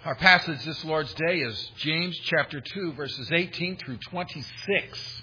Our passage this Lord's Day is James chapter 2, verses 18 through 26.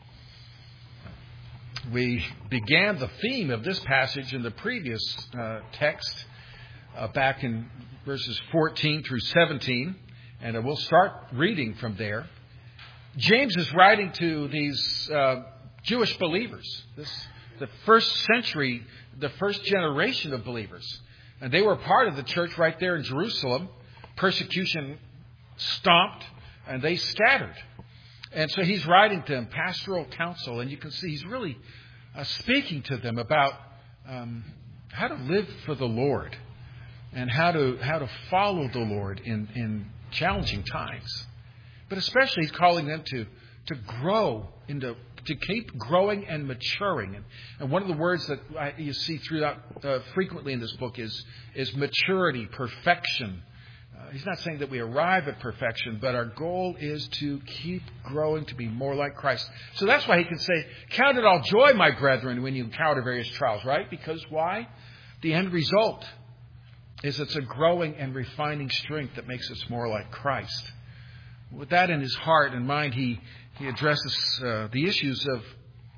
We began the theme of this passage in the previous text back in verses 14 through 17, and we'll start reading from there. James is writing to these Jewish believers, the first century, the first generation of believers. And they were part of the church right there in Jerusalem. Persecution stomped and they scattered. And so he's writing to them pastoral counsel, and you can see he's really speaking to them about how to live for the Lord and how to follow the Lord in challenging times. But especially he's calling them to grow to keep growing and maturing. And one of the words that you see throughout frequently in this book is maturity, perfection. He's not saying that we arrive at perfection, but our goal is to keep growing to be more like Christ. So that's why he can say, count it all joy, my brethren, when you encounter various trials, right? Because why? The end result is it's a growing and refining strength that makes us more like Christ. With that in his heart and mind, he addresses the issues of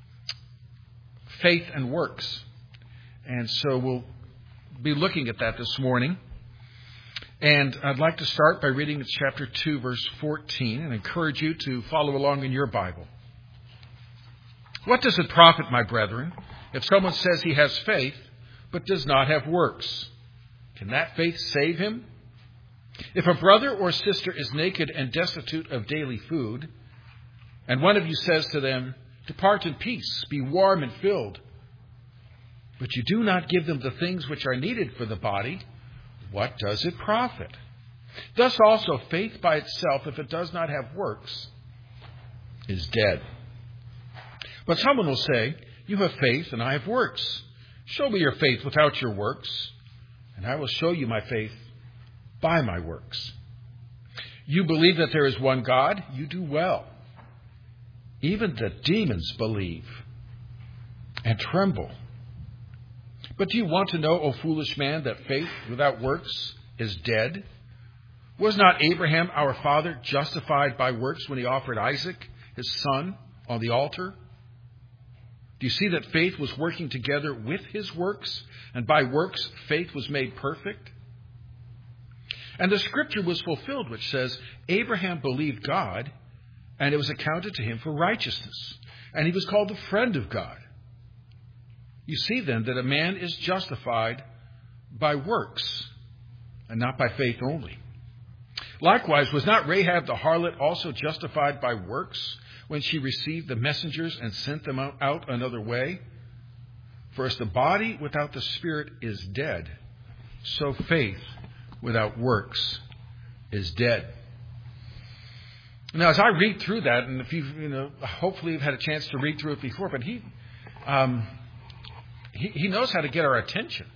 faith and works. And so we'll be looking at that this morning. And I'd like to start by reading chapter 2, verse 14, and encourage you to follow along in your Bible. What does it profit, my brethren, if someone says he has faith, but does not have works? Can that faith save him? If a brother or sister is naked and destitute of daily food, and one of you says to them, depart in peace, be warm and filled, but you do not give them the things which are needed for the body, what does it profit? Thus also faith by itself, if it does not have works, is dead. But someone will say, you have faith and I have works. Show me your faith without your works, and I will show you my faith by my works. You believe that there is one God, you do well. Even the demons believe and tremble. But do you want to know, O foolish man, that faith without works is dead? Was not Abraham, our father, justified by works when he offered Isaac, his son, on the altar? Do you see that faith was working together with his works, and by works faith was made perfect? And the scripture was fulfilled, which says, Abraham believed God, and it was accounted to him for righteousness, and he was called the friend of God. You see then that a man is justified by works and not by faith only. Likewise, was not Rahab the harlot also justified by works when she received the messengers and sent them out another way? For as the body without the spirit is dead, so faith without works is dead. Now, as I read through that, and if hopefully you've had a chance to read through it before, but he knows how to get our attention.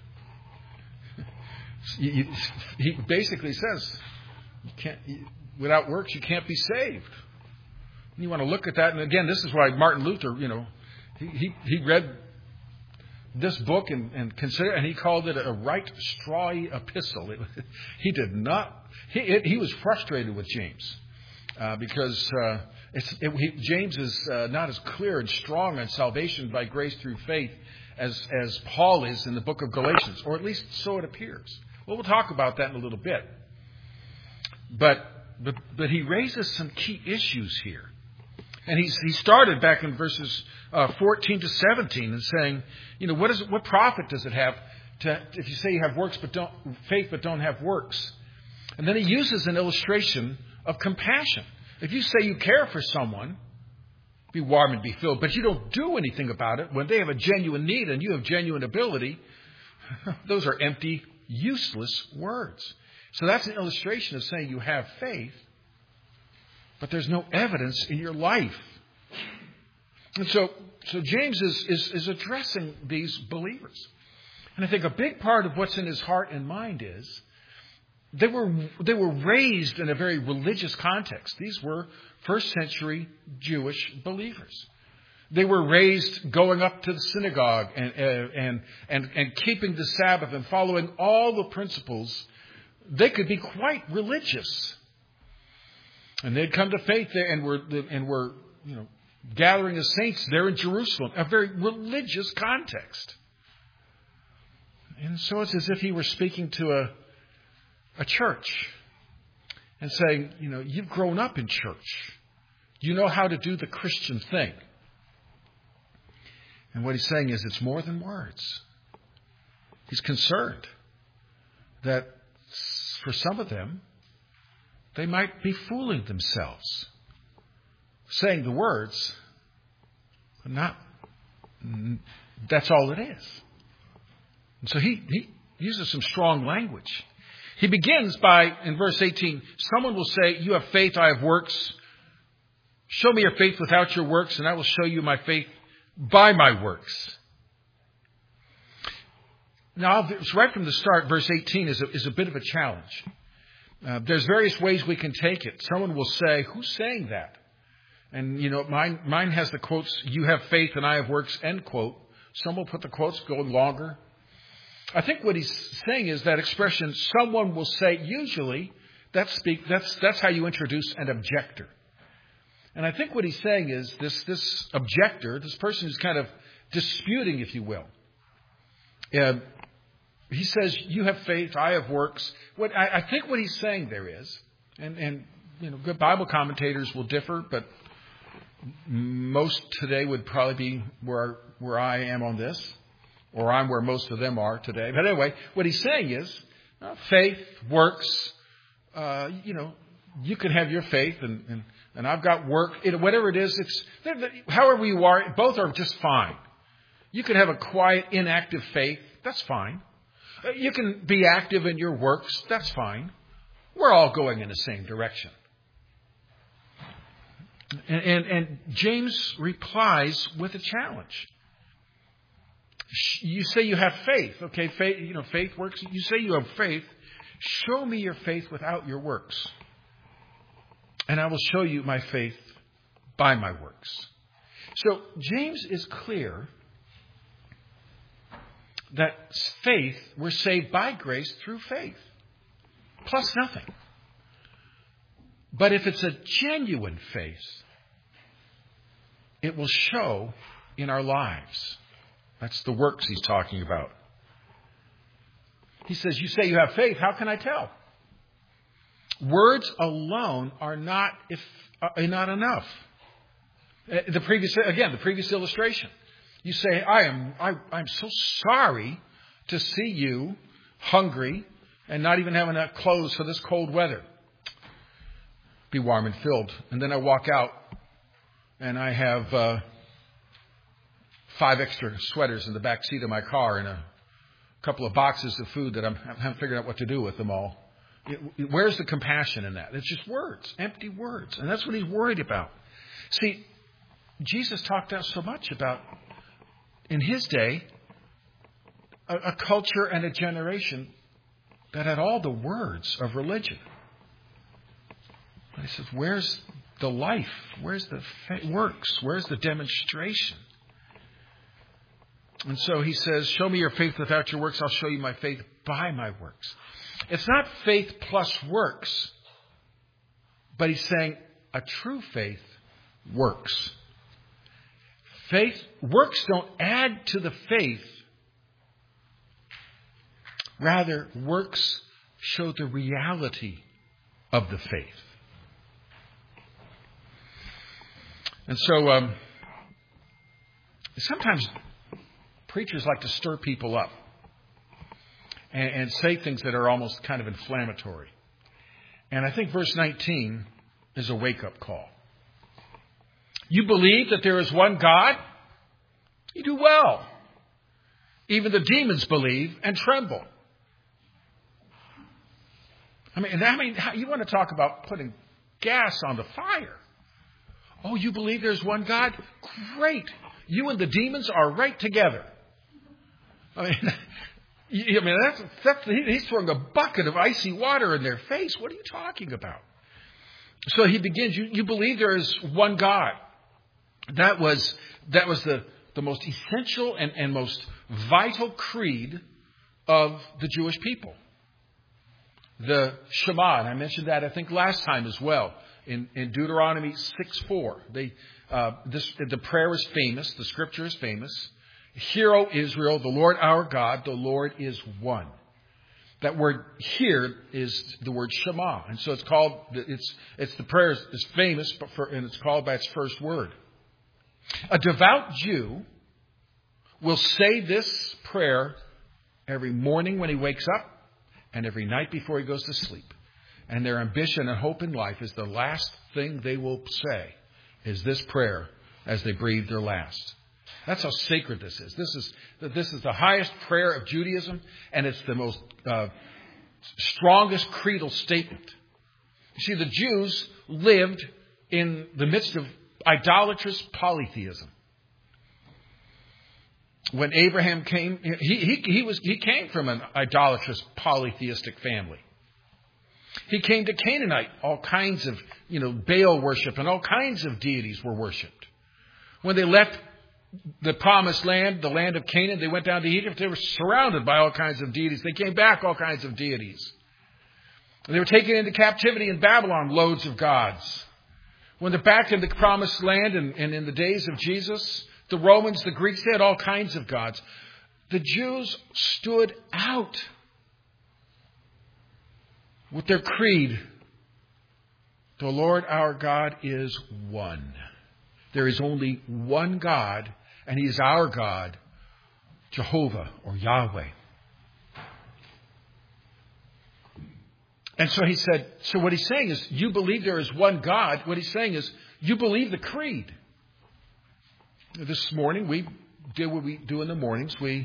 He basically says, without works, you can't be saved. And you want to look at that. And again, this is why Martin Luther, he read this book and considered, and he called it a right strawy epistle. He did not. He was frustrated with James because James is not as clear and strong on salvation by grace through faith as Paul is in the book of Galatians, or at least so it appears. Well, we'll talk about that in a little bit. But he raises some key issues here. And he started back in verses 14 to 17 and saying, what profit does it have if you say you have works but don't have works? And then he uses an illustration of compassion. If you say you care for someone, be warm and be filled, but you don't do anything about it when they have a genuine need and you have genuine ability, those are empty, useless words. So that's an illustration of saying you have faith, but there's no evidence in your life. And so James is addressing these believers. And I think a big part of what's in his heart and mind is they were raised in a very religious context. These were first century Jewish believers. They were raised going up to the synagogue and keeping the Sabbath and following all the principles they could be quite religious. And they'd come to faith there and were gathering as saints there in Jerusalem, a very religious context. And so it's as if he were speaking to a church and saying, you've grown up in church. You know how to do the Christian thing. And what he's saying is it's more than words. He's concerned that for some of them, they might be fooling themselves, saying the words, but that's all it is. And so he uses some strong language. He begins by, in verse 18, someone will say, you have faith, I have works. Show me your faith without your works, and I will show you my faith by my works. Now, right from the start, verse 18 is a bit of a challenge. There's various ways we can take it. Someone will say, who's saying that? And, mine has the quotes, you have faith and I have works, end quote. Some will put the quotes going longer. I think what he's saying is that expression, someone will say, usually, that's how you introduce an objector. And I think what he's saying is this objector, this person who's kind of disputing, if you will. He says, you have faith, I have works. I think what he's saying there is, and good Bible commentators will differ, but most today would probably be where I am on this, or I'm where most of them are today. But anyway, what he's saying is, faith, works, you can have your faith and I've got work, whatever it is, however you are, both are just fine. You can have a quiet, inactive faith, that's fine. You can be active in your works, that's fine. We're all going in the same direction. And James replies with a challenge. You say you have faith. Okay, faith works. You say you have faith. Show me your faith without your works. And I will show you my faith by my works. So James is clear that faith, we're saved by grace through faith, plus nothing. But if it's a genuine faith, it will show in our lives. That's the works he's talking about. He says, you say you have faith, how can I tell? Words alone are not enough. The previous illustration. You say, I'm so sorry to see you hungry and not even having enough clothes for this cold weather. Be warm and filled. And then I walk out and I have 5 extra sweaters in the back seat of my car and a couple of boxes of food that I haven't figured out what to do with them all. Where's the compassion in that? It's just words, empty words. And that's what he's worried about. See, Jesus talked out so much about, in his day, a culture and a generation that had all the words of religion. But he says, where's the life? Where's the works? Where's the demonstration? And so he says, show me your faith without your works. I'll show you my faith by my works. It's not faith plus works, but he's saying a true faith works. Works don't add to the faith. Rather, works show the reality of the faith. And so, sometimes preachers like to stir people up and say things that are almost kind of inflammatory. And I think verse 19 is a wake-up call. You believe that there is one God? You do well. Even the demons believe and tremble. I mean, you want to talk about putting gas on the fire. Oh, you believe there's one God? Great. You and the demons are right together. He's throwing a bucket of icy water in their face. What are you talking about? So he begins, you believe there is one God. That was the most essential and most vital creed of the Jewish people. the Shema. And I mentioned that, I think, last time as well in Deuteronomy 6:4. The prayer is famous. The scripture is famous. Hear, O Israel, the Lord our God, the Lord is one. That word "hear" is the word Shema. And so it's called, it's the prayer is famous, and it's called by its first word. A devout Jew will say this prayer every morning when he wakes up and every night before he goes to sleep. And their ambition and hope in life is the last thing they will say is this prayer as they breathe their last. That's how sacred this is. This is the highest prayer of Judaism, and it's the most strongest creedal statement. You see, the Jews lived in the midst of idolatrous polytheism. When Abraham came, he came from an idolatrous polytheistic family. He came to Canaanite, all kinds of Baal worship and all kinds of deities were worshipped. When they left the promised land, the land of Canaan, they went down to Egypt. They were surrounded by all kinds of deities. They came back, all kinds of deities. And they were taken into captivity in Babylon, loads of gods. When they're back in the promised land and in the days of Jesus, the Romans, the Greeks, they had all kinds of gods. The Jews stood out with their creed. The Lord our God is one. There is only one God, and He is our God, Jehovah or Yahweh. And so he said, so what he's saying is, you believe there is one God. What he's saying is, you believe the creed. This morning, we did what we do in the mornings. We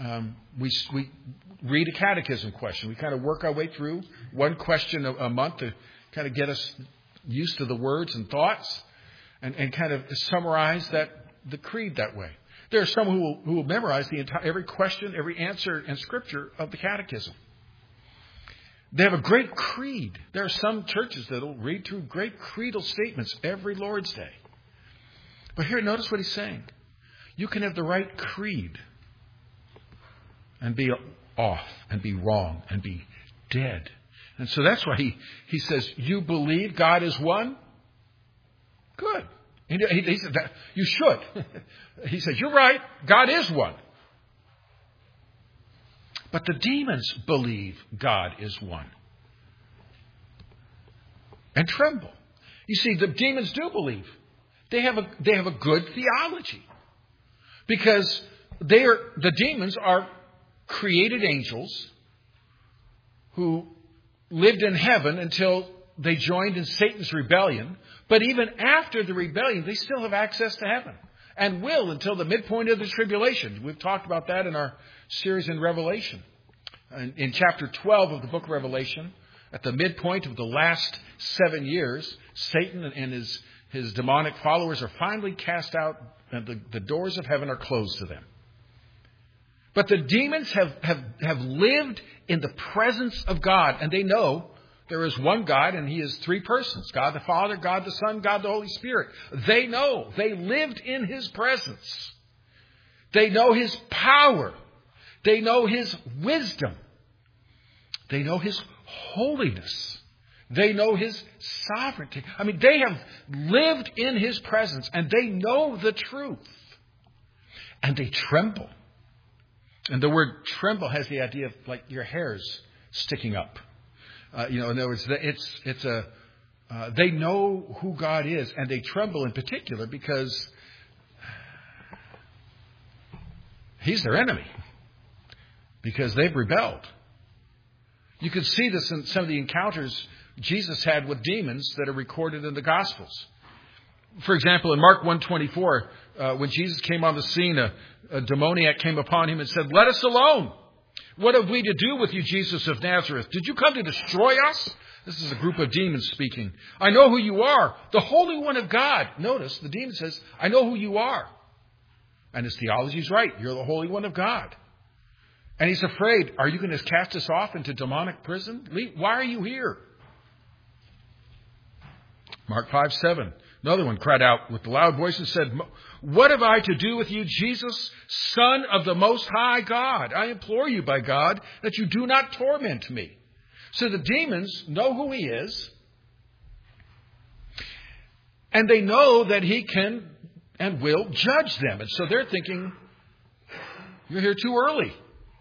read a catechism question. We kind of work our way through one question a month to kind of get us used to the words and thoughts and kind of summarize the creed that way. There are some who will memorize every question, every answer in Scripture of the catechism. They have a great creed. There are some churches that will read through great creedal statements every Lord's Day. But here, notice what he's saying. You can have the right creed and be off and be wrong and be dead. And so that's why he says, you believe God is one? Good. He said that you should. He says, you're right. God is one. But the demons believe God is one and tremble. You see, the demons do believe. They have a good theology because the demons are created angels who lived in heaven until they joined in Satan's rebellion. But even after the rebellion, they still have access to heaven and will until the midpoint of the tribulation. We've talked about that in our series in Revelation. In chapter 12 of the book of Revelation, at the midpoint of the last 7 years, Satan and his demonic followers are finally cast out and the doors of heaven are closed to them. But the demons have lived in the presence of God, and they know there is one God, and He is three persons, God the Father, God the Son, God the Holy Spirit. They know. They lived in His presence. They know His power. They know His wisdom. They know His holiness. They know His sovereignty. I mean, they have lived in His presence, and they know the truth. And they tremble. And the word tremble has the idea of like your hairs sticking up. In other words, they know who God is, and they tremble in particular because He's their enemy, because they've rebelled. You can see this in some of the encounters Jesus had with demons that are recorded in the Gospels. For example, in Mark 1:24, when Jesus came on the scene, a demoniac came upon Him and said, "Let us alone. What have we to do with you, Jesus of Nazareth? Did you come to destroy us?" This is a group of demons speaking. "I know who you are, the Holy One of God." Notice, the demon says, "I know who you are." And his theology is right. You're the Holy One of God. And he's afraid, are you going to cast us off into demonic prison? Why are you here? Mark 5:7. Another one cried out with a loud voice and said, "What have I to do with you, Jesus, Son of the Most High God? I implore you by God that you do not torment me." So the demons know who he is. And they know that he can and will judge them. And so they're thinking, you're here too early.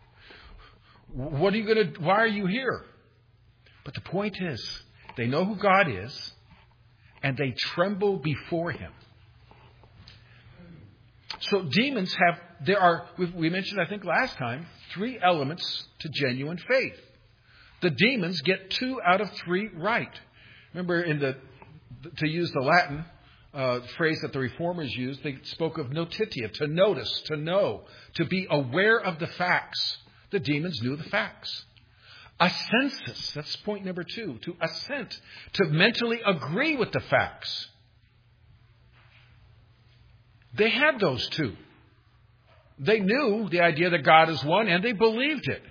Why are you here? But the point is, they know who God is, and they tremble before him. So demons we mentioned, I think last time, 3 elements to genuine faith. The demons get 2 out of 3 right. Remember, to use the Latin phrase that the Reformers used, they spoke of notitia, to notice, to know, to be aware of the facts. The demons knew the facts. Assensus, that's point number 2, to assent, to mentally agree with the facts. They had those 2. They knew the idea that God is one, and they believed it.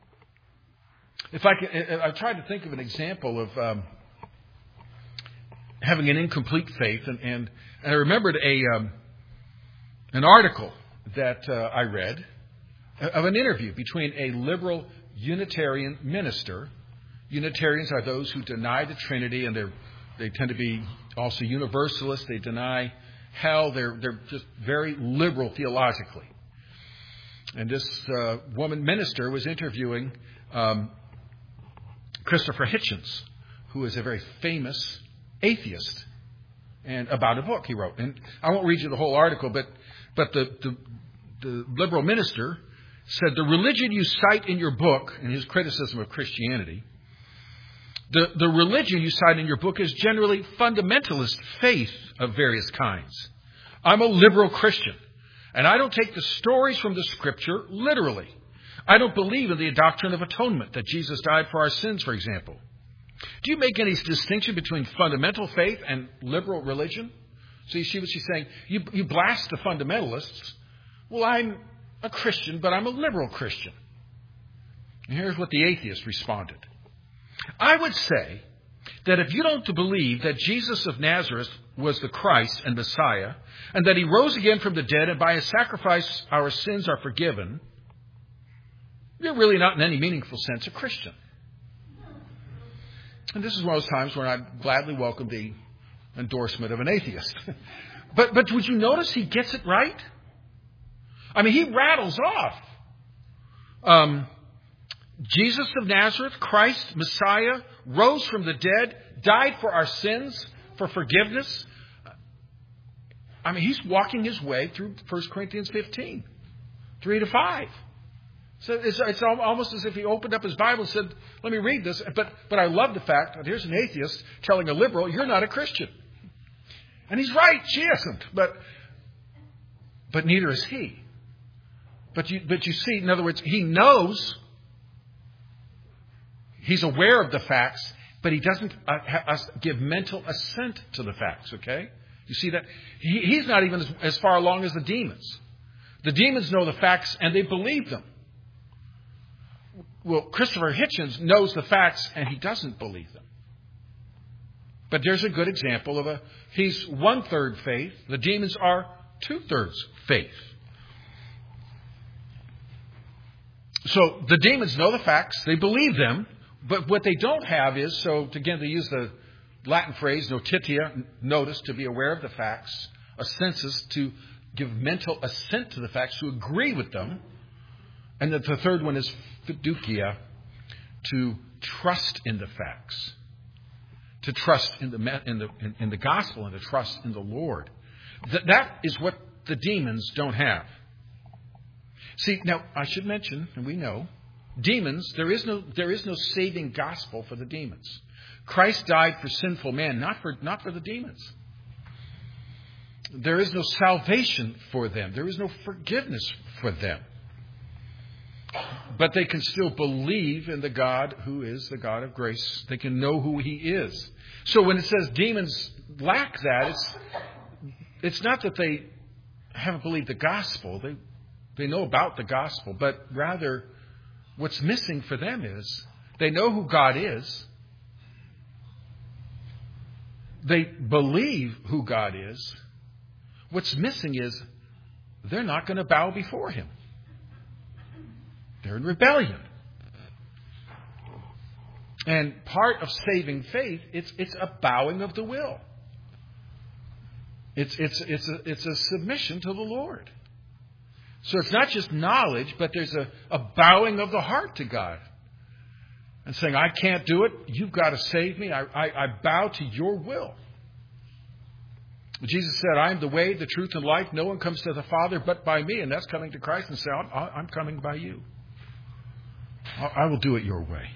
I tried to think of an example of having an incomplete faith, and I remembered an article that I read of an interview between a liberal Unitarian minister. Unitarians are those who deny the Trinity, and they tend to be also Universalists. They deny hell. They're just very liberal theologically. And this woman minister was interviewing Christopher Hitchens, who is a very famous atheist, and about a book he wrote. And I won't read you the whole article, but the liberal minister said, the religion you cite in your book, in his criticism of Christianity, the religion you cite in your book is generally fundamentalist faith of various kinds. I'm a liberal Christian, and I don't take the stories from the Scripture literally. I don't believe in the doctrine of atonement, that Jesus died for our sins, for example. Do you make any distinction between fundamental faith and liberal religion? So you see what she's saying? You blast the fundamentalists. Well, I'm a Christian, but I'm a liberal Christian. And here's what the atheist responded. I would say that if you don't believe that Jesus of Nazareth was the Christ and Messiah, and that he rose again from the dead, and by his sacrifice our sins are forgiven, you're really not in any meaningful sense a Christian. And this is one of those times when I gladly welcome the endorsement of an atheist. But would you notice he gets it right? I mean, he rattles off. Jesus of Nazareth, Christ, Messiah, rose from the dead, died for our sins, for forgiveness. I mean, he's walking his way through 1 Corinthians 15, 3-5. So it's almost as if he opened up his Bible and said, let me read this. But I love the fact that here's an atheist telling a liberal, you're not a Christian. And he's right, she isn't. But neither is he. But you see, in other words, he knows, he's aware of the facts, but he doesn't give mental assent to the facts, okay? You see that? He's not even as far along as the demons. The demons know the facts and they believe them. Well, Christopher Hitchens knows the facts and he doesn't believe them. But there's a good example of he's 1/3 faith. The demons are 2/3 faith. So the demons know the facts. They believe them. But what they don't have is, so again, they use the Latin phrase, notitia, notice, to be aware of the facts. Assensus, to give mental assent to the facts, to agree with them. And the third one is fiducia, to trust in the facts. To trust in the gospel and to trust in the Lord. That is what the demons don't have. See, now I should mention, and we know, demons, there is no saving gospel for the demons. Christ died for sinful man, not for the demons. There is no salvation for them. There is no forgiveness for them. But they can still believe in the God who is the God of grace. They can know who he is. So when it says demons lack that, it's not that they haven't believed the gospel. They know about the gospel. But rather, what's missing for them is they know who God is. They believe who God is. What's missing is they're not going to bow before him. They're in rebellion. And part of saving faith, it's a bowing of the will. It's a submission to the Lord. So it's not just knowledge, but there's a bowing of the heart to God. And saying, I can't do it. You've got to save me. I bow to your will. Jesus said, I am the way, the truth, and life. No one comes to the Father but by me. And that's coming to Christ and saying, I'm coming by you. I will do it your way.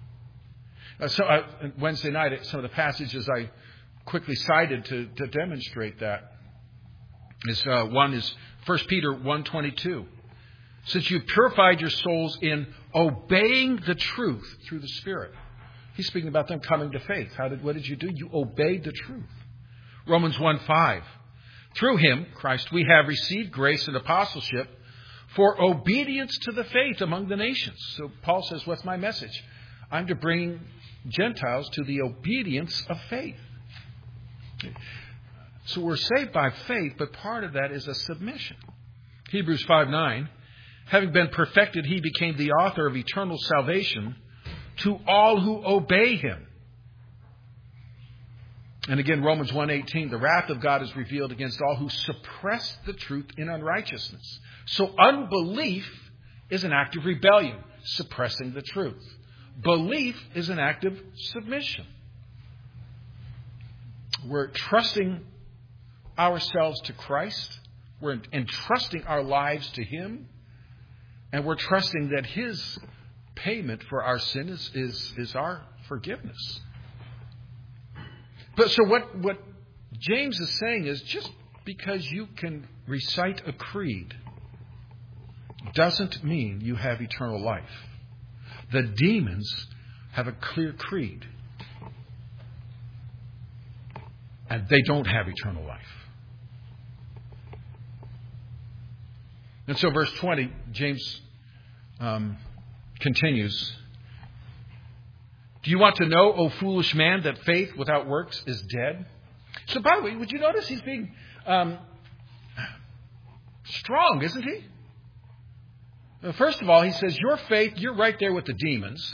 Wednesday night, some of the passages I quickly cited to demonstrate that is one is 1 Peter 1:22. Since you've purified your souls in obeying the truth through the Spirit. He's speaking about them coming to faith. What did you do? You obeyed the truth. Romans 1:5. Through him, Christ, we have received grace and apostleship for obedience to the faith among the nations. So Paul says, what's my message? I'm to bring Gentiles to the obedience of faith. So we're saved by faith, but part of that is a submission. Hebrews 5:9. Having been perfected, he became the author of eternal salvation to all who obey him. And again, Romans 1:18, the wrath of God is revealed against all who suppress the truth in unrighteousness. So unbelief is an act of rebellion, suppressing the truth. Belief is an act of submission. We're trusting ourselves to Christ. We're entrusting our lives to him. And we're trusting that his payment for our sin is our forgiveness. But so what James is saying is just because you can recite a creed doesn't mean you have eternal life. The demons have a clear creed. And they don't have eternal life. And so verse 20, James continues. Do you want to know, O foolish man, that faith without works is dead? So by the way, would you notice he's being strong, isn't he? First of all, he says, your faith, you're right there with the demons.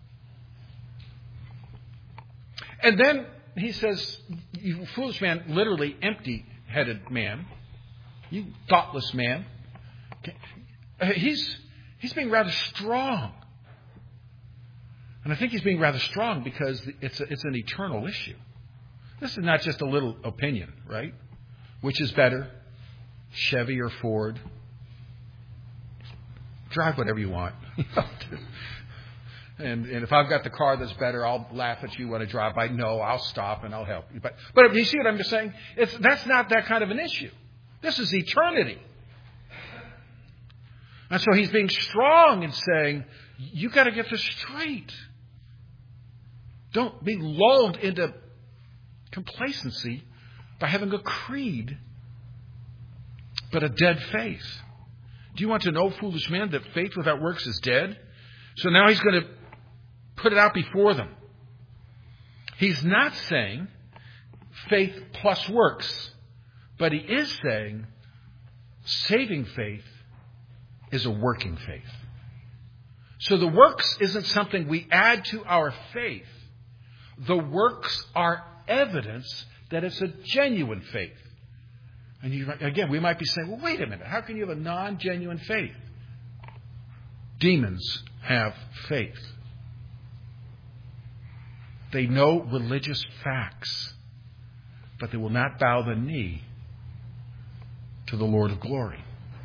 And then he says, you foolish man, literally empty-headed man, you thoughtless man. He's being rather strong. And I think he's being rather strong because it's an eternal issue. This is not just a little opinion, right? Which is better, Chevy or Ford? Drive whatever you want. And if I've got the car that's better, I'll laugh at you when I drive by. No, I'll stop and I'll help you. But you see what I'm just saying? That's not that kind of an issue. This is eternity. And so he's being strong and saying, you got to get this straight. Don't be lulled into complacency by having a creed, but a dead faith. Do you want to know, foolish man, that faith without works is dead? So now he's going to put it out before them. He's not saying faith plus works, but he is saying saving faith is a working faith. So the works isn't something we add to our faith. The works are evidence that it's a genuine faith. And again, we might be saying, well, wait a minute. How can you have a non-genuine faith? Demons have faith. They know religious facts, but they will not bow the knee to the Lord of glory.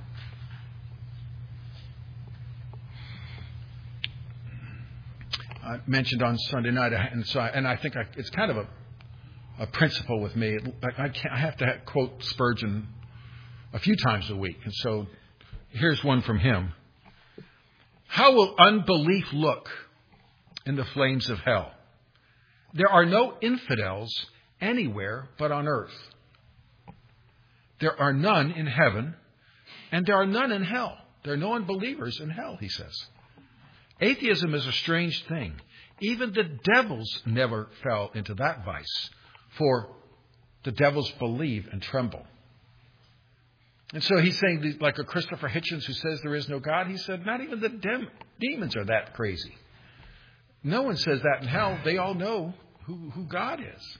I mentioned on Sunday night, and I think it's kind of a principle with me. I have to quote Spurgeon a few times a week. And so here's one from him. How will unbelief look in the flames of hell? There are no infidels anywhere but on earth. There are none in heaven, and there are none in hell. There are no unbelievers in hell, he says. Atheism is a strange thing. Even the devils never fell into that vice, for the devils believe and tremble. And so he's saying, like a Christopher Hitchens who says there is no God, he said, not even the demons are that crazy. No one says that in hell. They all know who God is.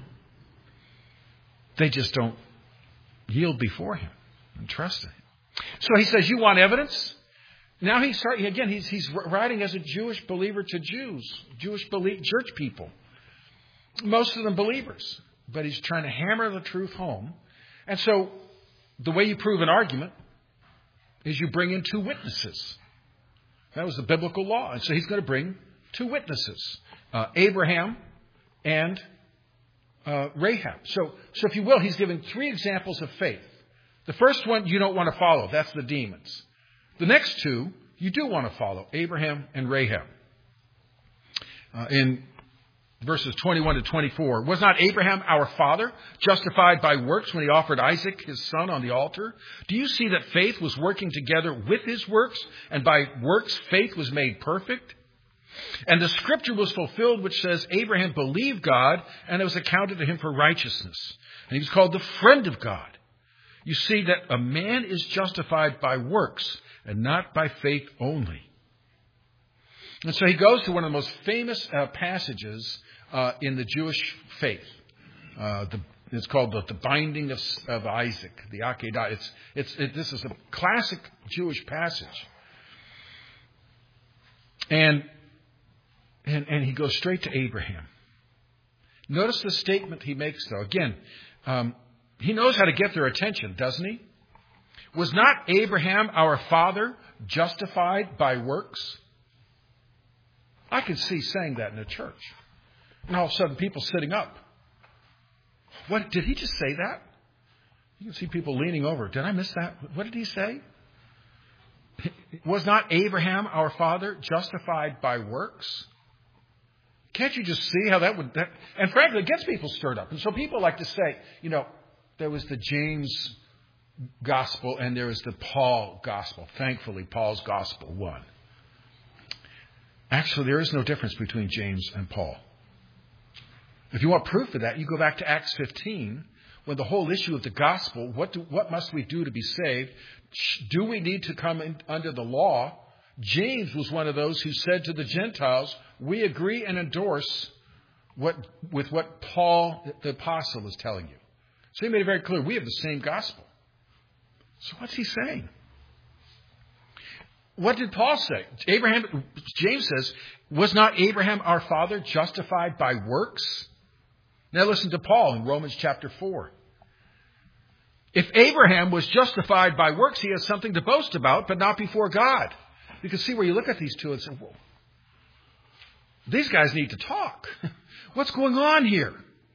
They just don't yield before him and trust him. So he says, you want evidence? Now he's writing as a Jewish believer to Jews, church people. Most of them believers. But he's trying to hammer the truth home. And so the way you prove an argument is you bring in two witnesses. That was the biblical law. And so he's going to bring two witnesses, Abraham and Rahab. So if you will, he's giving three examples of faith. The first one you don't want to follow. That's the demons. The next two you do want to follow, Abraham and Rahab. In verses 21 to 24, was not Abraham our father justified by works when he offered Isaac his son on the altar? Do you see that faith was working together with his works, and by works faith was made perfect? And the scripture was fulfilled which says, Abraham believed God, and it was accounted to him for righteousness. And he was called the friend of God. You see that a man is justified by works and not by faith only. And so he goes to one of the most famous passages in the Jewish faith. It's called the binding of Isaac, the Akedah. This is a classic Jewish passage. And he goes straight to Abraham. Notice the statement he makes, though. Again, he knows how to get their attention, doesn't he? Was not Abraham our father justified by works? I could see saying that in a church. And all of a sudden people sitting up. What, did he just say that? You can see people leaning over. Did I miss that? What did he say? Was not Abraham our father justified by works? Can't you just see how that would... And frankly, it gets people stirred up. And so people like to say, there was the James gospel and there was the Paul gospel. Thankfully, Paul's gospel won. Actually, there is no difference between James and Paul. If you want proof of that, you go back to Acts 15, when the whole issue of the gospel, what must we do to be saved? Do we need to come in under the law? James was one of those who said to the Gentiles, we agree and endorse with what Paul, the apostle, is telling you. So he made it very clear, we have the same gospel. So what's he saying? What did Paul say? James says, was not Abraham our father justified by works? Now listen to Paul in Romans chapter 4. If Abraham was justified by works, he has something to boast about, but not before God. You can see where you look at these two and say, whoa, these guys need to talk. What's going on here?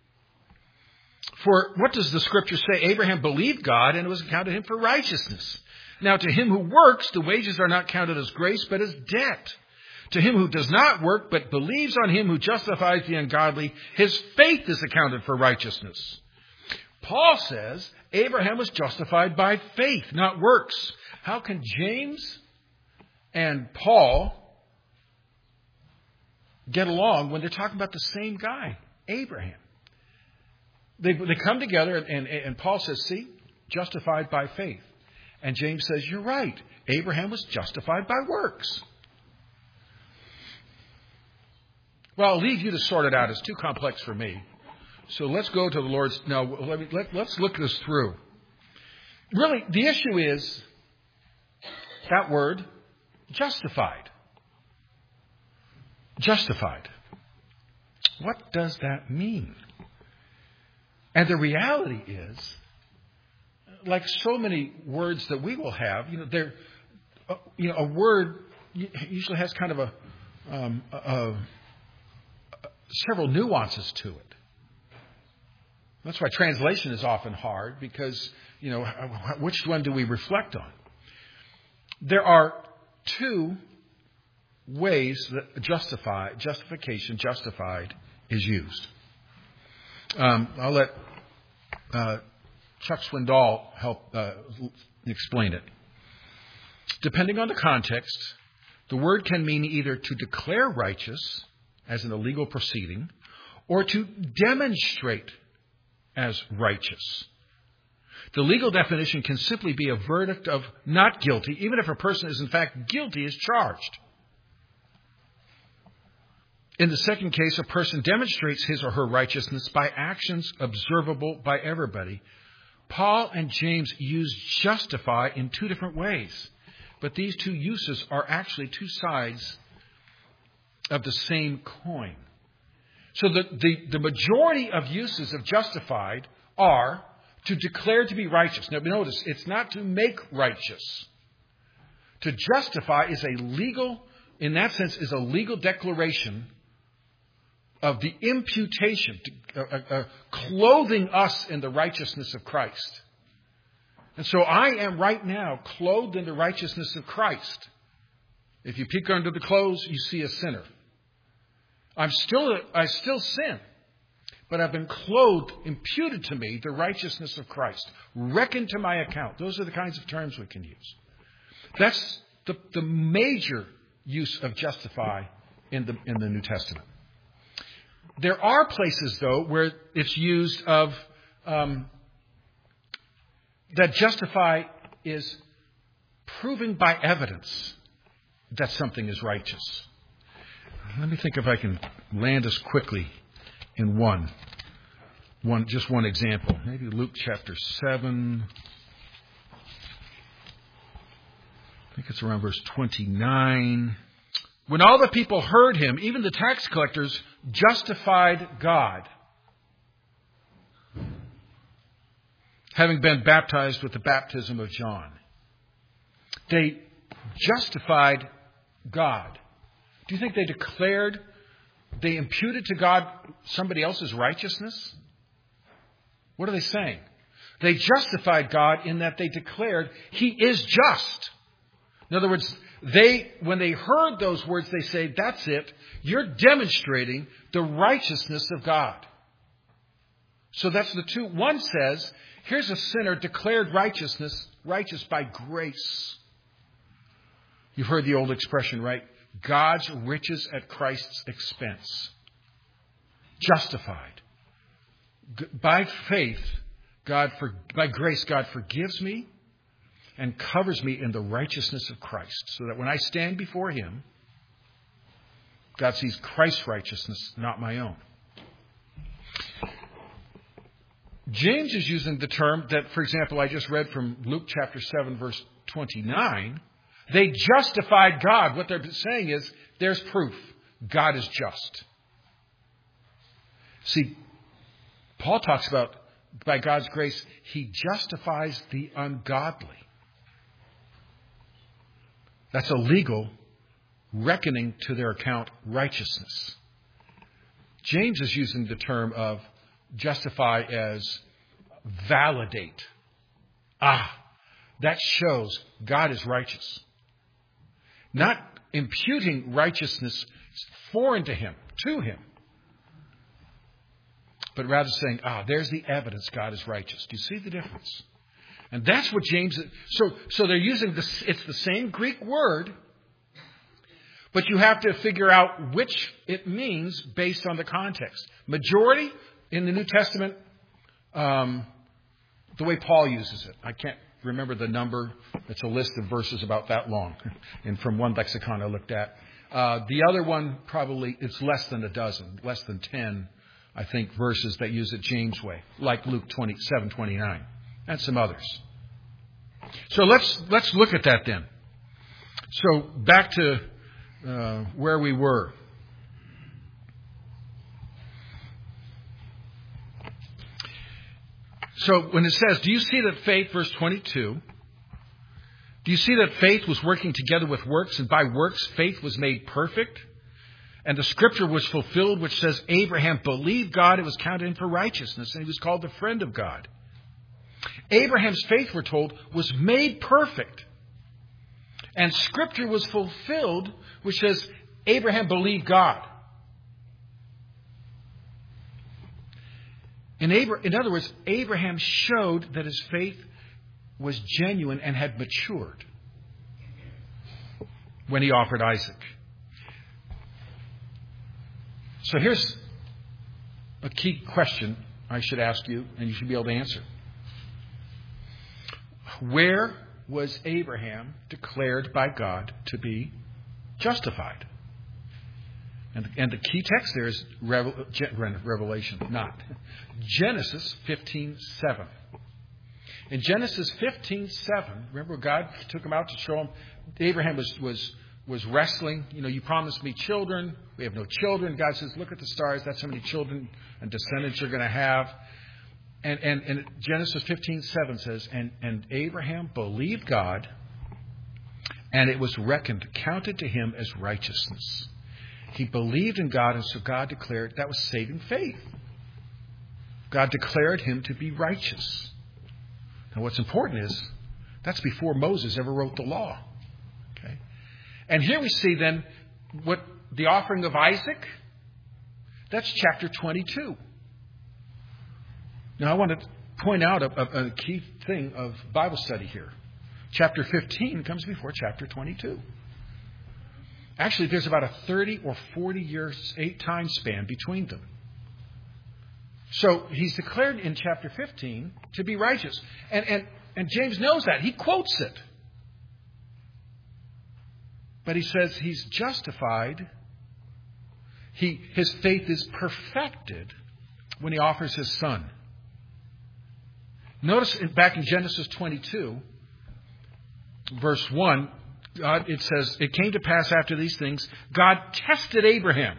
For what does the scripture say? Abraham believed God, and it was accounted to him for righteousness. Now to him who works, the wages are not counted as grace, but as debt. To him who does not work, but believes on him who justifies the ungodly, his faith is accounted for righteousness. Paul says Abraham was justified by faith, not works. How can James and Paul get along when they're talking about the same guy, Abraham? They come together and Paul says, see, justified by faith. And James says, you're right. Abraham was justified by works. Well, I'll leave you to sort it out. It's too complex for me. So let's go to the Lord's... No, let's look this through. Really, the issue is that word, justified. Justified. What does that mean? And the reality is, like so many words that we will have, a word usually has kind of several nuances to it. That's why translation is often hard, because, which one do we reflect on? There are two ways that justification, justified, is used. I'll let Chuck Swindoll help explain it. Depending on the context, the word can mean either to declare righteous, as in a legal proceeding, or to demonstrate as righteous. The legal definition can simply be a verdict of not guilty, even if a person is in fact guilty as charged. In the second case, a person demonstrates his or her righteousness by actions observable by everybody. Paul and James use justify in two different ways, but these two uses are actually two sides of the same coin. So the majority of uses of justified are to declare to be righteous. Now notice, it's not to make righteous. To justify is a legal, in that sense, is a legal declaration of the imputation, clothing us in the righteousness of Christ. And so I am right now clothed in the righteousness of Christ. If you peek under the clothes, you see a sinner. I still sin, but I've been clothed, imputed to me, the righteousness of Christ, reckoned to my account. Those are the kinds of terms we can use. That's the major use of justify in the New Testament. There are places, though, where it's used of that justify is proving by evidence that something is righteous. Let me think if I can land us quickly in just one example. Maybe Luke chapter 7. I think it's around verse 29. When all the people heard him, even the tax collectors justified God, having been baptized with the baptism of John. They justified God. Do you think they imputed to God somebody else's righteousness? What are they saying? They justified God in that they declared He is just. In other words, when they heard those words, they say, that's it. You're demonstrating the righteousness of God. So that's the two. One says, here's a sinner declared righteous by grace. You've heard the old expression, right? God's riches at Christ's expense. Justified. By faith, by grace, God forgives me and covers me in the righteousness of Christ, so that when I stand before Him, God sees Christ's righteousness, not my own. James is using the term that, for example, I just read from Luke chapter 7, verse 29. They justified God. What they're saying is, there's proof. God is just. See, Paul talks about, by God's grace, He justifies the ungodly. That's a legal reckoning to their account righteousness. James is using the term of justify as validate. That shows God is righteous. Not imputing righteousness foreign to Him, but rather saying, there's the evidence God is righteous. Do you see the difference? And that's what James... So they're using this. It's the same Greek word, but you have to figure out which it means based on the context. Majority in the New Testament, the way Paul uses it. I can't remember the number. It's a list of verses about that long. And from one lexicon I looked at. The other one, probably, it's less than a dozen, less than 10, I think, verses that use it James' way, like Luke 7:29, and some others. So let's look at that then. So back to where we were. So when it says, do you see that faith, verse 22, do you see that faith was working together with works, and by works faith was made perfect? And the scripture was fulfilled, which says, Abraham believed God, it was counted him for righteousness, and he was called the friend of God. Abraham's faith, we're told, was made perfect. And scripture was fulfilled, which says, Abraham believed God. In other words, Abraham showed that his faith was genuine and had matured when he offered Isaac. So here's a key question I should ask you, and you should be able to answer. Where was Abraham declared by God to be justified? And the key text there is Revelation, not Genesis 15:7. In Genesis 15:7, remember God took him out to show him Abraham was wrestling. You promised me children. We have no children. God says, look at the stars. That's how many children and descendants you're going to have. And Genesis 15:7 says, and Abraham believed God, and it was counted to him as righteousness. He believed in God, and so God declared that was saving faith. God declared him to be righteous. Now, what's important is that's before Moses ever wrote the law. Okay, and here we see then what the offering of Isaac. That's chapter 22. Now, I want to point out a key thing of Bible study here. Chapter 15 comes before chapter 22. Actually, there's about a 30 or 40 years time span between them. So he's declared in chapter 15 to be righteous. And James knows that. He quotes it. But he says he's justified. His faith is perfected when he offers his son. Notice back in Genesis 22, verse 1, it says, it came to pass after these things, God tested Abraham.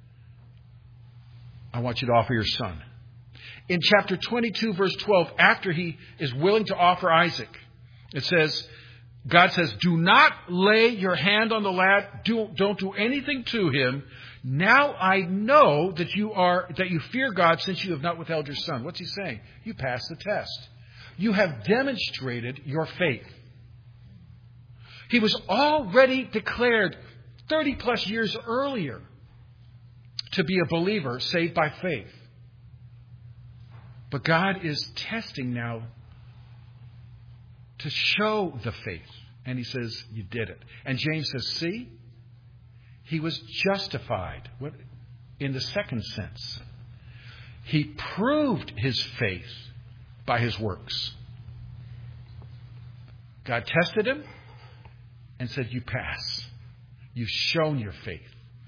I want you to offer your son. In chapter 22, verse 12, after he is willing to offer Isaac, it says, God says, do not lay your hand on the lad. Don't do anything to him. Now I know that you fear God, since you have not withheld your son. What's he saying? You passed the test. You have demonstrated your faith. He was already declared 30 plus years earlier to be a believer saved by faith. But God is testing now to show the faith. And he says, you did it. And James says, see, he was justified. What? In the second sense. He proved his faith by his works. God tested him and said, you pass. You've shown your faith.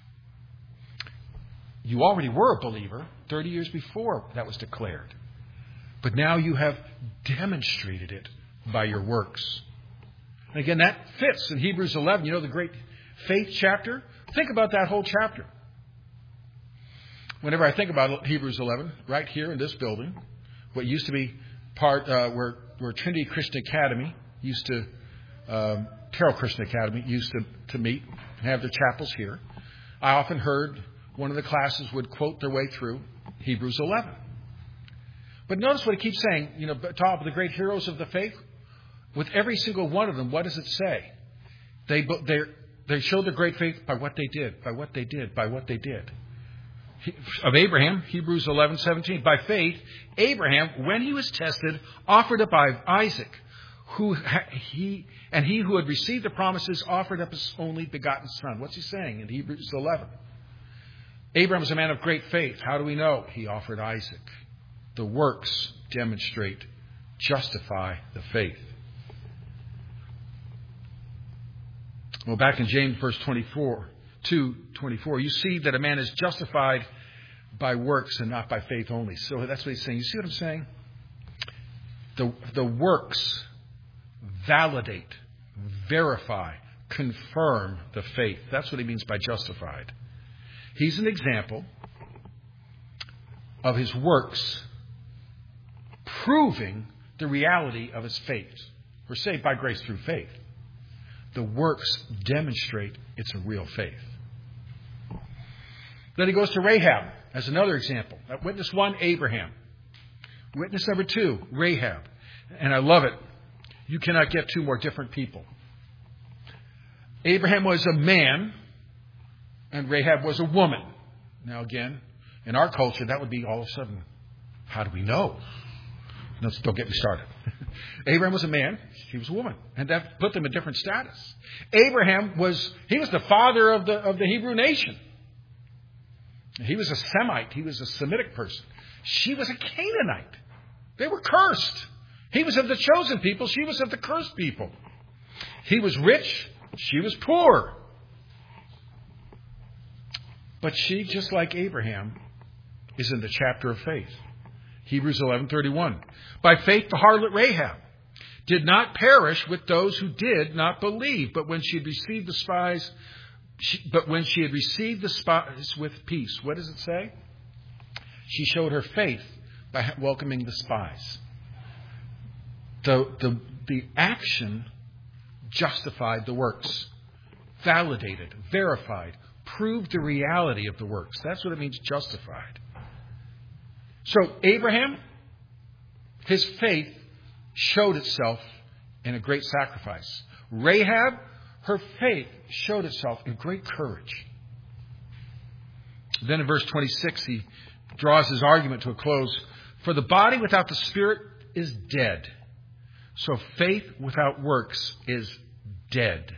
You already were a believer 30 years before that was declared. But now you have demonstrated it by your works. And again, that fits in Hebrews 11. You know the great faith chapter? Think about that whole chapter. Whenever I think about Hebrews 11, right here in this building, what used to be part where Trinity Christian Academy used to, Terrell Christian Academy used to meet and have their chapels here. I often heard one of the classes would quote their way through Hebrews 11. But notice what it keeps saying, top of the great heroes of the faith. With every single one of them, what does it say? They showed their great faith by what they did, by what they did, by what they did. Of Abraham, Hebrews 11:17. By faith, Abraham, when he was tested, offered up Isaac, he who had received the promises offered up his only begotten son. What's he saying in Hebrews 11? Abraham was a man of great faith. How do we know? He offered Isaac. The works demonstrate, justify the faith. Well, back in James verse 2:24, you see that a man is justified by works and not by faith only. So that's what he's saying. You see what I'm saying? The works validate, verify, confirm the faith. That's what he means by justified. He's an example of his works proving the reality of his faith. We're saved by grace through faith. The works demonstrate it's a real faith. Then he goes to Rahab as another example. Witness 1, Abraham. Witness number 2, Rahab. And I love it. You cannot get two more different people. Abraham was a man and Rahab was a woman. Now again, in our culture, that would be all of a sudden, how do we know? Don't get me started. Abraham was a man, she was a woman, and that put them in different status. Abraham was the father of the Hebrew nation. He was a Semite. He was a Semitic person. She was a Canaanite. They were cursed. He was of the chosen people. She was of the cursed people. He was rich. She was poor. But she, just like Abraham, is in the chapter of faith. Hebrews 11:31. By faith, the harlot Rahab did not perish with those who did not believe, but when she had received the spies, with peace. What does it say? She showed her faith by welcoming the spies. The action justified the works, validated, verified, proved the reality of the works. That's what it means, justified. So Abraham, his faith showed itself in a great sacrifice. Rahab, her faith showed itself in great courage. Then in verse 26, he draws his argument to a close. For the body without the spirit is dead. So faith without works is dead.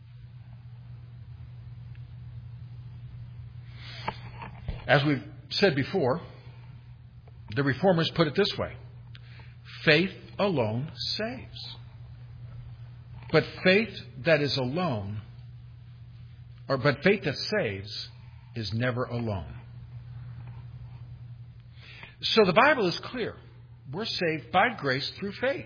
As we've said before, the Reformers put it this way: faith alone saves. But faith that saves is never alone. So the Bible is clear. We're saved by grace through faith.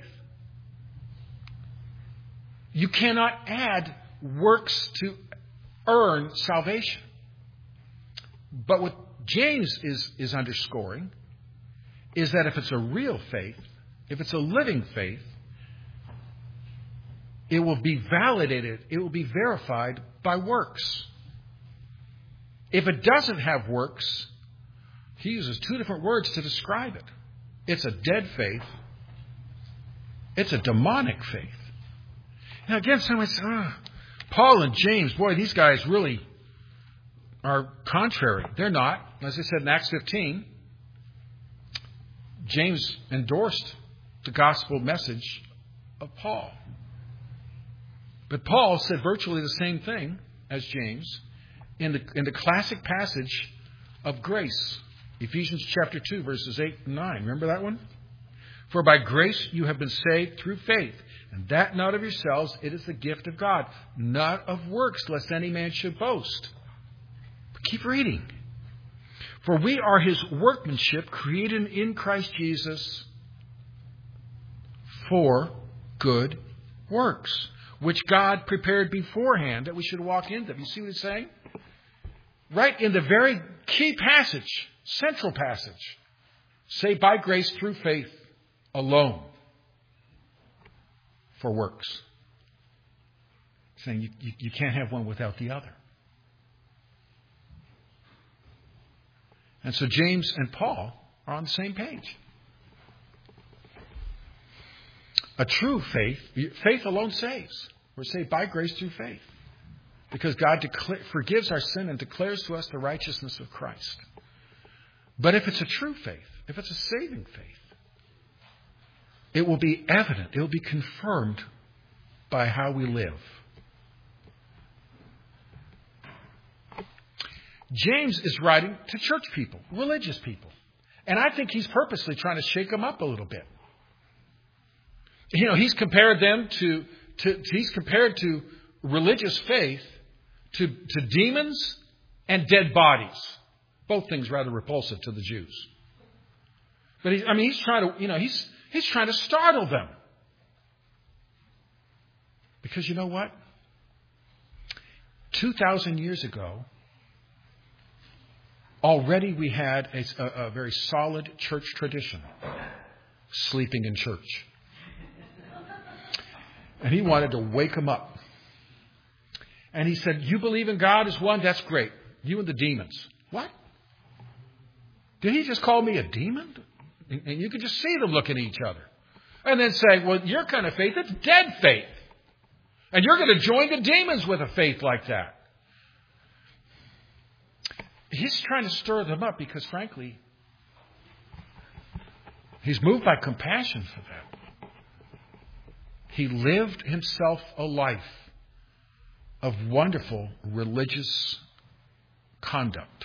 You cannot add works to earn salvation. But what James is underscoring is that if it's a real faith, if it's a living faith, it will be validated, it will be verified by works. If it doesn't have works, he uses two different words to describe it. It's a dead faith. It's a demonic faith. Now again, someone says, Paul and James, boy, these guys really are contrary. They're not. As I said in Acts 15, James endorsed the gospel message of Paul. But Paul said virtually the same thing as James in the classic passage of grace. Ephesians chapter 2, verses 8 and 9. Remember that one? For by grace you have been saved through faith, and that not of yourselves, it is the gift of God, not of works, lest any man should boast. But keep reading. For we are his workmanship, created in Christ Jesus for good works, which God prepared beforehand that we should walk in them. You see what he's saying? Right in the very key passage, central passage, say by grace through faith alone for works. Saying you can't have one without the other. And so James and Paul are on the same page. A true faith alone saves. We're saved by grace through faith. Because God forgives our sin and declares to us the righteousness of Christ. But if it's a true faith, if it's a saving faith, it will be evident, it will be confirmed by how we live. James is writing to church people, religious people. And I think he's purposely trying to shake them up a little bit. You know, he's compared them to religious faith to demons and dead bodies. Both things rather repulsive to the Jews. But he's trying to, he's trying to startle them. Because you know what? 2,000 years ago, already we had a very solid church tradition. Sleeping in church. And he wanted to wake them up. And he said, you believe in God as one? That's great. You and the demons. What? Did he just call me a demon? And you could just see them looking at each other. And then say, well, your kind of faith, it's dead faith. And you're going to join the demons with a faith like that. He's trying to stir them up because, frankly, he's moved by compassion for them. He lived himself a life of wonderful religious conduct,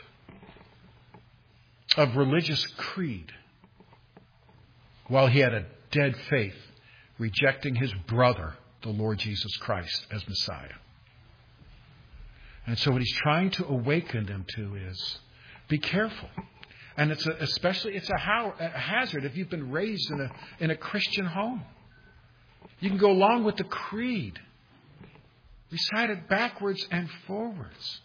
of religious creed, while he had a dead faith, rejecting his brother, the Lord Jesus Christ, as Messiah. And so what he's trying to awaken them to is, be careful. And it's a hazard if you've been raised in a Christian home. You can go along with the creed, recite it backwards and forwards.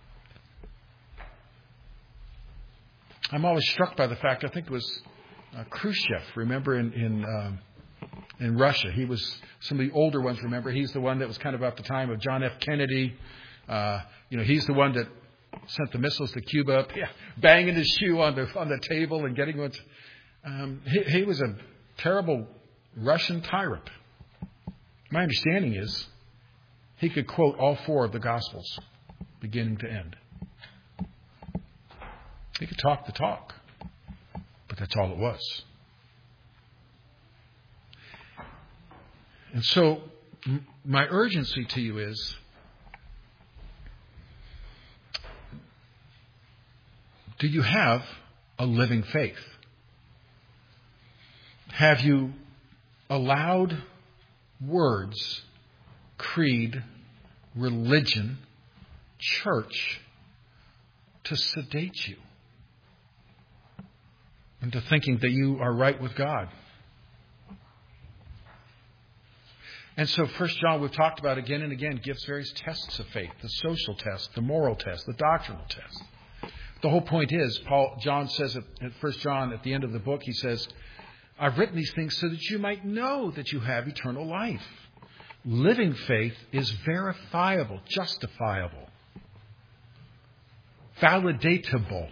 I'm always struck by the fact, I think it was Khrushchev, remember, in Russia. He was, some of the older ones remember, he's the one that was kind of about the time of John F. Kennedy. He's the one that sent the missiles to Cuba, banging his shoe on the table and getting one. He was a terrible Russian tyrant. My understanding is he could quote all 4 of the Gospels, beginning to end. He could talk the talk, but that's all it was. And so my urgency to you is, do you have a living faith? Have you allowed words, creed, religion, church to sedate you into thinking that you are right with God? And so 1 John, we've talked about again and again, gives various tests of faith, the social test, the moral test, the doctrinal test. The whole point is, John says at 1 John, at the end of the book, he says, I've written these things so that you might know that you have eternal life. Living faith is verifiable, justifiable, validatable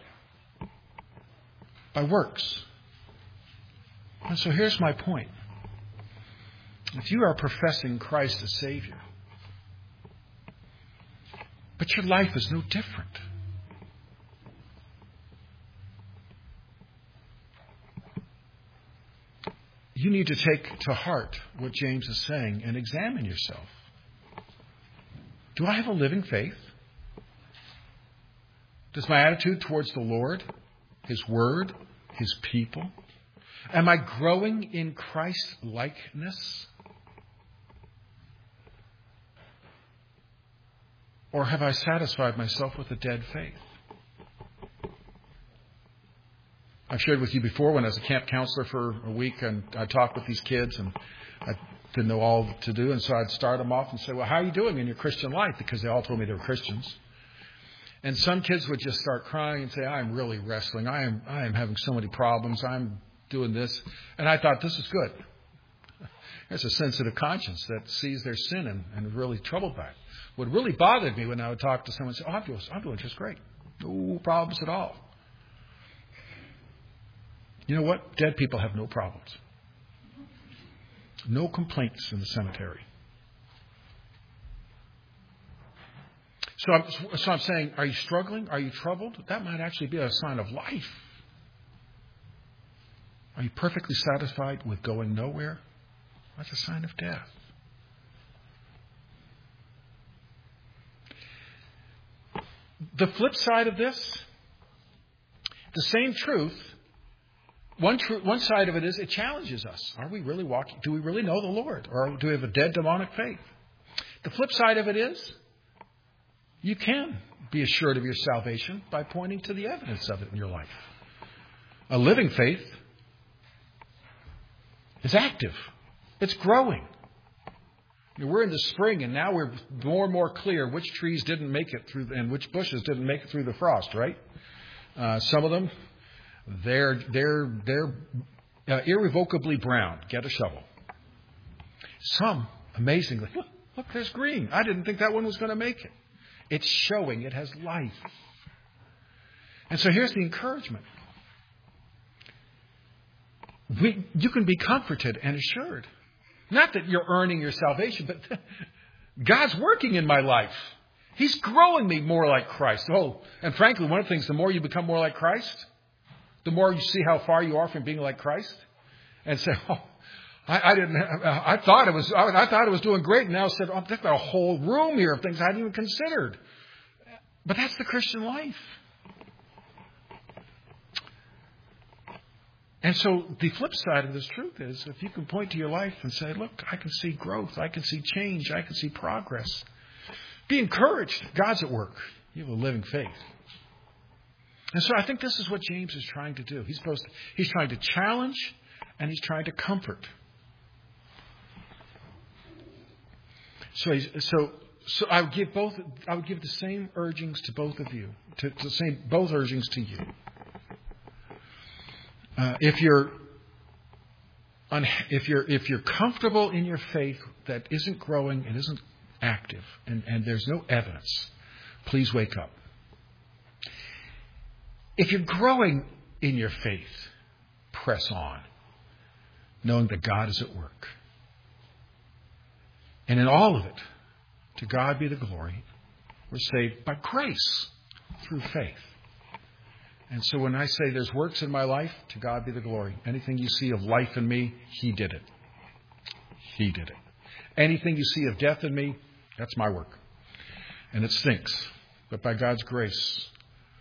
by works. And so here's my point. If you are professing Christ as Savior, but your life is no different, you need to take to heart what James is saying and examine yourself. Do I have a living faith? Does my attitude towards the Lord, His Word, His people, am I growing in Christ's likeness? Or have I satisfied myself with a dead faith? I've shared with you before when I was a camp counselor for a week, and I talked with these kids, and I didn't know all to do, and so I'd start them off and say, well, how are you doing in your Christian life? Because they all told me they were Christians. And some kids would just start crying and say, I'm really wrestling. I am having so many problems. I'm doing this. And I thought, this is good. There's a sensitive conscience that sees their sin and is really troubled by it. What really bothered me when I would talk to someone and say, I'm doing just great. No problems at all. You know what? Dead people have no problems. No complaints in the cemetery. So I'm saying, are you struggling? Are you troubled? That might actually be a sign of life. Are you perfectly satisfied with going nowhere? That's a sign of death. The flip side of this, the same truth. One side of it is it challenges us. Are we really walking? Do we really know the Lord? Or do we have a dead demonic faith? The flip side of it is you can be assured of your salvation by pointing to the evidence of it in your life. A living faith is active. It's growing. We're in the spring, and now we're more and more clear which trees didn't make it through and which bushes didn't make it through the frost, right? Some of them, they're irrevocably brown. Get a shovel. Some, amazingly, look, there's green. I didn't think that one was going to make it. It's showing it has life. And so here's the encouragement. You can be comforted and assured. Not that you're earning your salvation, but God's working in my life. He's growing me more like Christ. Oh, and frankly, one of the things, the more you become more like Christ, the more you see how far you are from being like Christ, and say, "Oh, I thought it was doing great." And now said, "Oh, there's got a whole room here of things I hadn't even considered." But that's the Christian life. And so the flip side of this truth is, if you can point to your life and say, "Look, I can see growth, I can see change, I can see progress," Be encouraged. God's at work. You have a living faith. And so I think this is what James is trying to do. He's trying to challenge and he's trying to comfort. So I would give the same urgings to both of you, both urgings to you. If you're comfortable in your faith that isn't growing and isn't active and there's no evidence, please wake up. If you're growing in your faith, press on, knowing that God is at work. And in all of it, to God be the glory. We're saved by grace through faith. And so when I say there's works in my life, to God be the glory. Anything you see of life in me, He did it. He did it. Anything you see of death in me, that's my work. And it stinks. But by God's grace,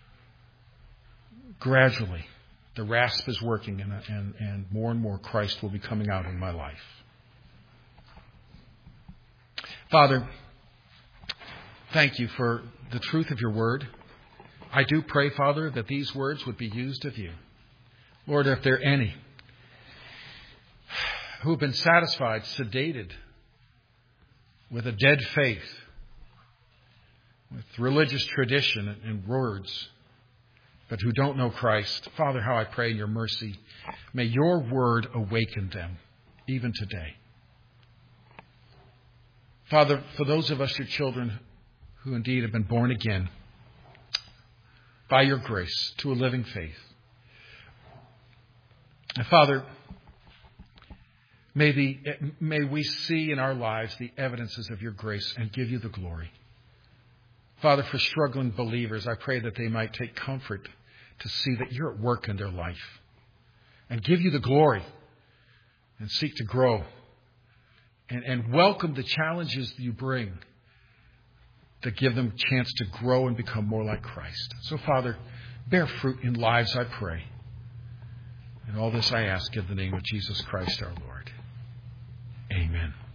gradually, the rasp is working and more Christ will be coming out in my life. Father, thank you for the truth of your word. I do pray, Father, that these words would be used of you. Lord, if there are any who have been satisfied, sedated with a dead faith, with religious tradition and words, but who don't know Christ, Father, how I pray in your mercy, may your word awaken them even today. Father, for those of us, your children, who indeed have been born again by your grace to a living faith, and Father, may we see in our lives the evidences of your grace and give you the glory. Father, for struggling believers, I pray that they might take comfort to see that you're at work in their life and give you the glory and seek to grow and welcome the challenges you bring that give them a chance to grow and become more like Christ. So, Father, bear fruit in lives, I pray. And all this I ask in the name of Jesus Christ our Lord. Amen.